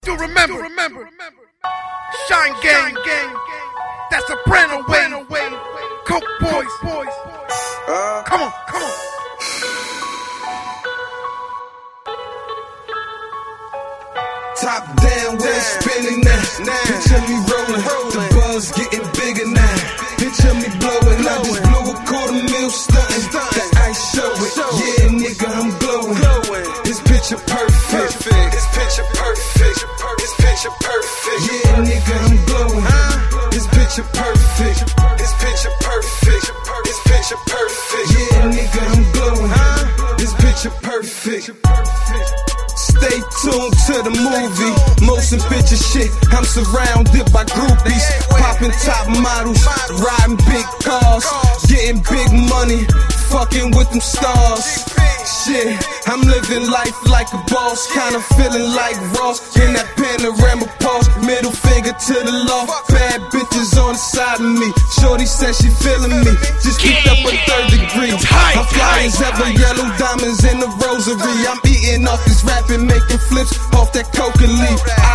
Do remember, Shine Gang, that Soprano way, Coke Boys, come on. Top down, we're spinning now. Picture me rolling, the buzz getting bigger now. Picture me blowing, I just blew $250,000 stunting. The ice show it, yeah nigga I'm glowing. This picture perfect, this picture perfect, this picture perfect. Yeah nigga I'm glowing. This picture perfect, this picture perfect, this picture perfect. Yeah nigga I'm glowing. This picture perfect. Stay tuned to the movie, motion picture shit. I'm surrounded by groupies, popping top models, riding big cars, getting big money, fucking with them stars. Shit, I'm living life like a boss, kinda feeling like Ross in that panorama pause. Middle finger to the law, bad bitches on the side of me. Shorty said she feeling me, just picked up a 3rd degree. Her fly is ever yellow, diamonds in the rosary. I'm eating off this rapping, making flips off that coca leaf.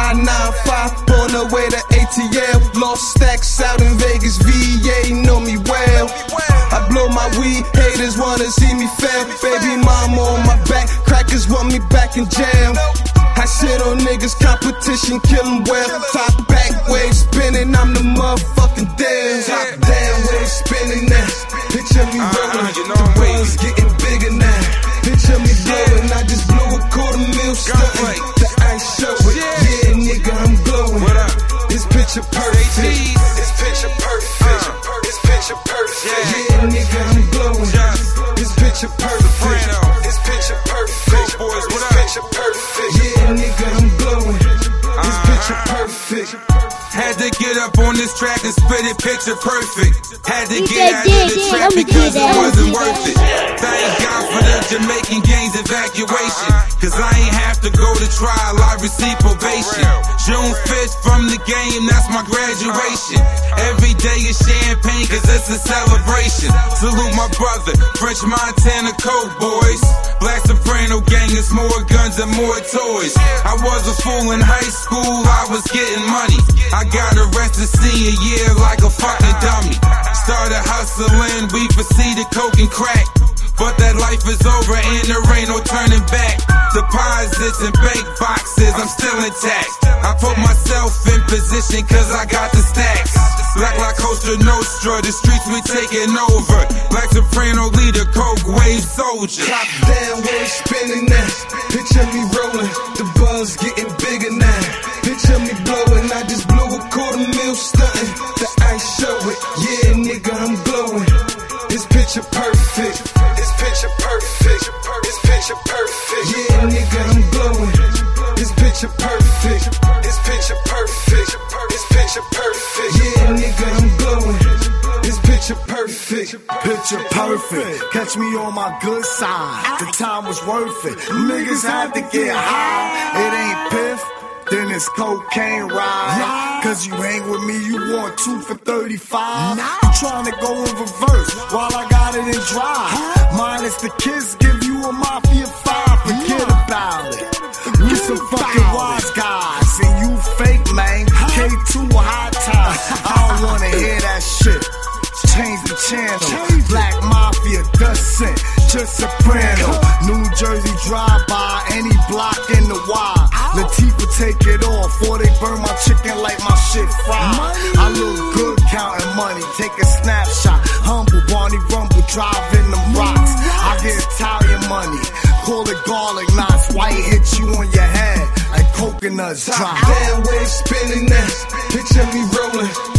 I-95 on the way to ATL, lost stacks out in Vegas, VA know me well. I blow my weed, haters wanna see me fail. Baby mama on my back, crackers want me back in jail. I shit on niggas, competition, kill them well. Top back, wave spinning, I'm the motherfucking deal. Top down, wave spinning now. Picture me rolling, the buzz getting bigger now. Picture me blowing, I just blew $250,000 stunting. The ice show it, yeah nigga I'm glowing. This picture perfect, this picture perfect, this picture perfect. Yeah nigga I'm glowing. This picture perfect, this picture perfect, this picture perfect. Yeah nigga I'm glowing. This picture perfect. Had to get up on this track and spit it picture perfect. Had to get out of the trap because it wasn't worth it. Thank God for the Jamaican gangs evacuation, cause I ain't have to go to trial, I received probation. June 5th from the game, that's my graduation. Every day is champagne cause it's a celebration. Salute my brother, French Montana Coke Boys. Black Soprano gang is more guns and more toys. I was a fool in high school, I was getting money. I got arrested senior year like a fucking dummy. Started hustling, we proceeded coke and crack. But that life is over and there ain't no turning back. Deposits and bank boxes, I'm still intact. I put myself in position cause I got the stacks. Black like Costa Nostra, the streets we taking over. Black Soprano leader, Coke wave soldier. Top down, wave spinning now. Picture me rolling, the buzz getting bigger now. Picture me blowing, I just blew $250,000 stunting. The ice show it, yeah nigga I'm glowing. This picture perfect, this picture perfect, this picture perfect. Yeah nigga I'm glowing. This picture perfect, this picture perfect, this picture perfect. Yeah nigga I'm glowing. This picture perfect. Picture perfect, catch me on my good side. The time was worth it, niggas had to get high. It ain't piff, then it's cocaine ride. Cause you hang with me, you want 2 for 35. You tryna go in reverse while I got it in drive. Minus the kiss, give you a Mafia 5. Forget about it. We some fucking wise guys, and you fake, man. K2 high time. I don't wanna hear that shit. Change the channel. Black Mafia, Dustin, just Soprano. New Jersey drive-by, any block in the Y. Latifah take it off, before they burn my chicken like my shit fried. I look good counting money, take a snapshot. Humble, Barney Rumble, driving them rocks. I get Italian money, call it garlic knots. White hit you on your head like coconuts drop. Top down, wave spinning now. Picture me rolling,